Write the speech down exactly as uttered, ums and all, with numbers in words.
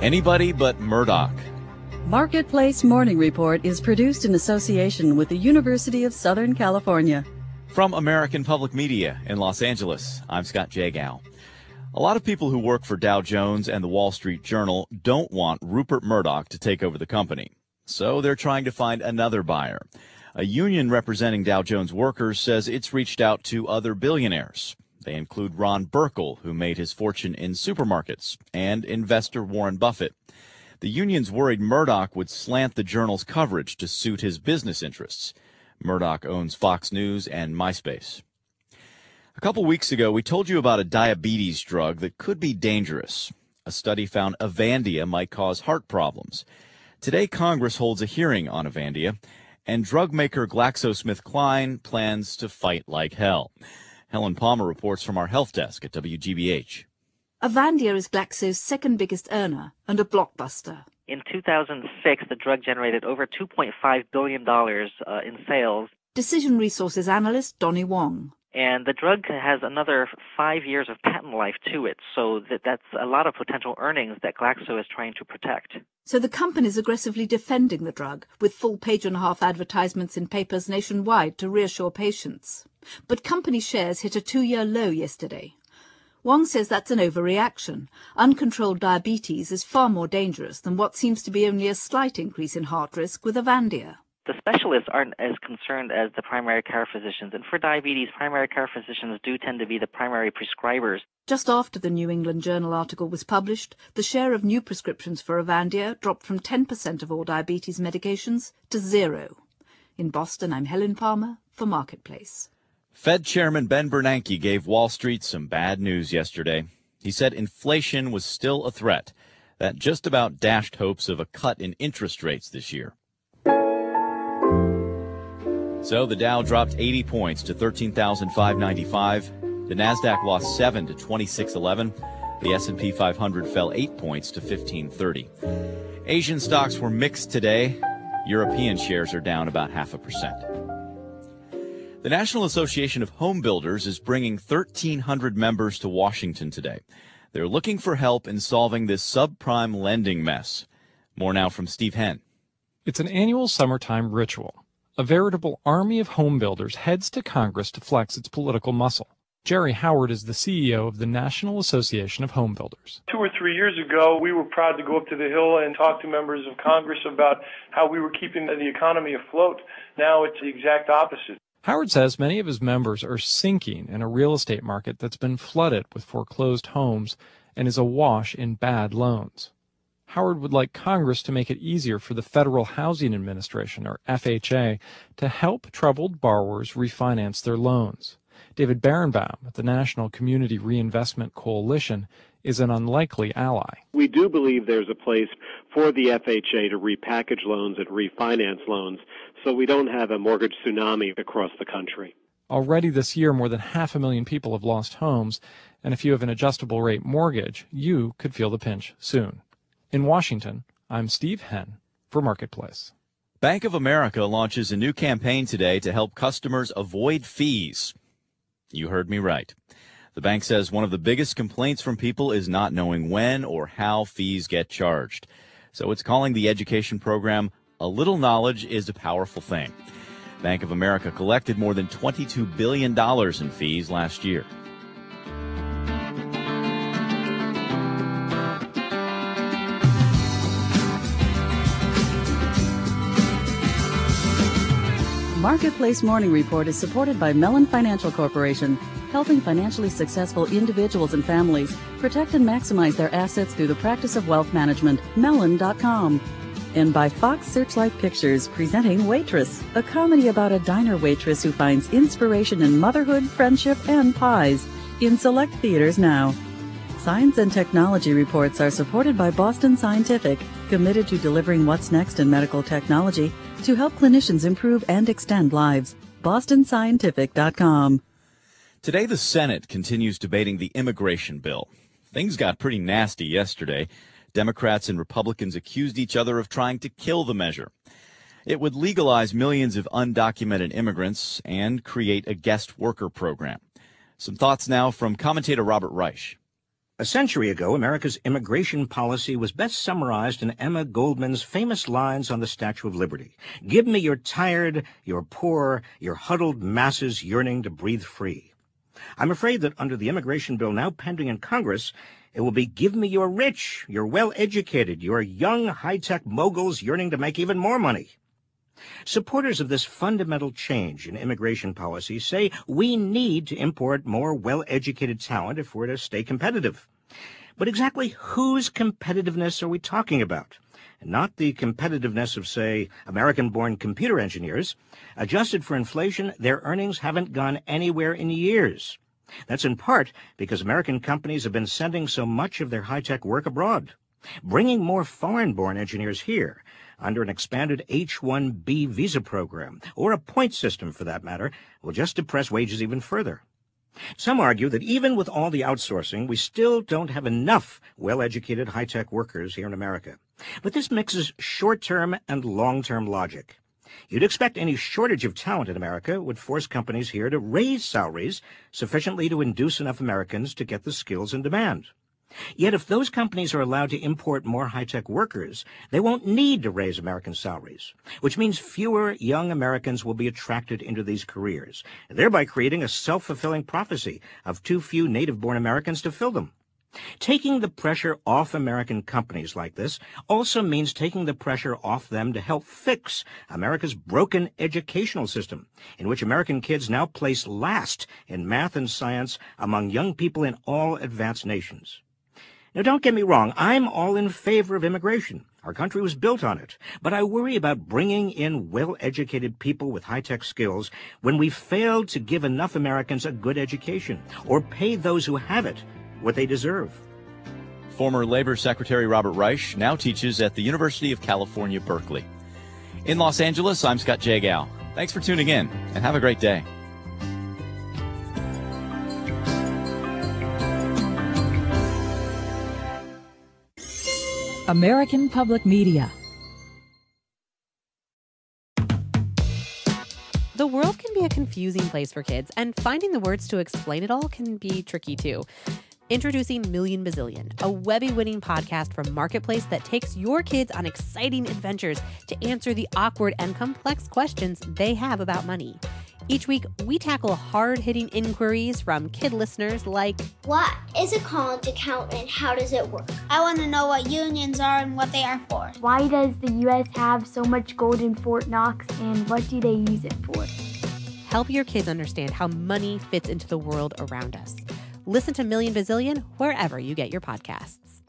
Anybody but Murdoch. Marketplace Morning Report is produced in association with the University of Southern California. From American Public Media in Los Angeles, I'm Scott Jagow. A lot of people who work for Dow Jones and the Wall Street Journal don't want Rupert Murdoch to take over the company. So they're trying to find another buyer. A union representing Dow Jones workers says it's reached out to other billionaires. They include Ron Burkle, who made his fortune in supermarkets, and investor Warren Buffett. The union's worried Murdoch would slant the Journal's coverage to suit his business interests. Murdoch owns Fox News and MySpace. A couple weeks ago, we told you about a diabetes drug that could be dangerous. A study found Avandia might cause heart problems. Today, Congress holds a hearing on Avandia, and drug maker GlaxoSmithKline plans to fight like hell. Helen Palmer reports from our health desk at W G B H. Avandia is Glaxo's second biggest earner and a blockbuster. In two thousand six, the drug generated over two point five billion dollars uh, in sales. Decision Resources analyst Donnie Wong. And the drug has another five years of patent life to it, so that that's a lot of potential earnings that Glaxo is trying to protect. So the company is aggressively defending the drug, with full page-and-a-half advertisements in papers nationwide to reassure patients. But company shares hit a two-year low yesterday. Wong says that's an overreaction. Uncontrolled diabetes is far more dangerous than what seems to be only a slight increase in heart risk with Avandia. The specialists aren't as concerned as the primary care physicians, and for diabetes, primary care physicians do tend to be the primary prescribers. Just after the New England Journal article was published, the share of new prescriptions for Avandia dropped from ten percent of all diabetes medications to zero. In Boston, I'm Helen Palmer for Marketplace. Fed Chairman Ben Bernanke gave Wall Street some bad news yesterday. He said inflation was still a threat. That just about dashed hopes of a cut in interest rates this year. So the Dow dropped eighty points to thirteen thousand five hundred ninety-five. The Nasdaq lost seven to twenty-six eleven. The S and P five hundred fell eight points to fifteen thirty. Asian stocks were mixed today. European shares are down about half a percent. The National Association of Home Builders is bringing thirteen hundred members to Washington today. They're looking for help in solving this subprime lending mess. More now from Steve Henn. It's an annual summertime ritual. A veritable army of home builders heads to Congress to flex its political muscle. Jerry Howard is the C E O of the National Association of Home Builders. Two or three years ago, we were proud to go up to the Hill and talk to members of Congress about how we were keeping the economy afloat. Now it's the exact opposite. Howard says many of his members are sinking in a real estate market that's been flooded with foreclosed homes and is awash in bad loans. Howard would like Congress to make it easier for the Federal Housing Administration, or F H A, to help troubled borrowers refinance their loans. David Berenbaum at the National Community Reinvestment Coalition is an unlikely ally. We do believe there's a place for the F H A to repackage loans and refinance loans so we don't have a mortgage tsunami across the country. Already this year, more than half a million people have lost homes, and if you have an adjustable rate mortgage, you could feel the pinch soon. In Washington, I'm Steve Henn for Marketplace. Bank of America launches a new campaign today to help customers avoid fees. You heard me right. The bank says one of the biggest complaints from people is not knowing when or how fees get charged. So it's calling the education program "A Little Knowledge is a Powerful Thing." Bank of America collected more than twenty-two billion dollars in fees last year. Marketplace Morning Report is supported by Mellon Financial Corporation, helping financially successful individuals and families protect and maximize their assets through the practice of wealth management. Mellon dot com. And by Fox Searchlight Pictures, presenting Waitress, a comedy about a diner waitress who finds inspiration in motherhood, friendship, and pies, in select theaters now. Science and technology reports are supported by Boston Scientific, committed to delivering what's next in medical technology to help clinicians improve and extend lives. Boston Scientific dot com. Today, the Senate continues debating the immigration bill. Things got pretty nasty yesterday. Democrats and Republicans accused each other of trying to kill the measure. It would legalize millions of undocumented immigrants and create a guest worker program. Some thoughts now from commentator Robert Reich. A century ago, America's immigration policy was best summarized in Emma Goldman's famous lines on the Statue of Liberty. Give me your tired, your poor, your huddled masses yearning to breathe free. I'm afraid that under the immigration bill now pending in Congress, it will be give me your rich, your well-educated, your young high-tech moguls yearning to make even more money. Supporters of this fundamental change in immigration policy say we need to import more well-educated talent if we're to stay competitive. But exactly whose competitiveness are we talking about? Not the competitiveness of, say, American-born computer engineers. Adjusted for inflation, their earnings haven't gone anywhere in years. That's in part because American companies have been sending so much of their high-tech work abroad. Bringing more foreign-born engineers here under an expanded H one B visa program, or a point system for that matter, will just depress wages even further. Some argue that even with all the outsourcing, we still don't have enough well-educated high-tech workers here in America. But this mixes short-term and long-term logic. You'd expect any shortage of talent in America would force companies here to raise salaries sufficiently to induce enough Americans to get the skills in demand. Yet if those companies are allowed to import more high-tech workers, they won't need to raise American salaries, which means fewer young Americans will be attracted into these careers, thereby creating a self-fulfilling prophecy of too few native-born Americans to fill them. Taking the pressure off American companies like this also means taking the pressure off them to help fix America's broken educational system, in which American kids now place last in math and science among young people in all advanced nations. Now, don't get me wrong, I'm all in favor of immigration. Our country was built on it. But I worry about bringing in well-educated people with high-tech skills when we've failed to give enough Americans a good education or pay those who have it what they deserve. Former Labor Secretary Robert Reich now teaches at the University of California, Berkeley. In Los Angeles, I'm Scott Jagow. Thanks for tuning in, and have a great day. American Public Media. The world can be a confusing place for kids, and finding the words to explain it all can be tricky too. Introducing Million Bazillion, a Webby-winning podcast from Marketplace that takes your kids on exciting adventures to answer the awkward and complex questions they have about money. Each week, we tackle hard-hitting inquiries from kid listeners like, what is a college account and how does it work? I want to know what unions are and what they are for. Why does the U S have so much gold in Fort Knox and what do they use it for? Help your kids understand how money fits into the world around us. Listen to Million Bazillion wherever you get your podcasts.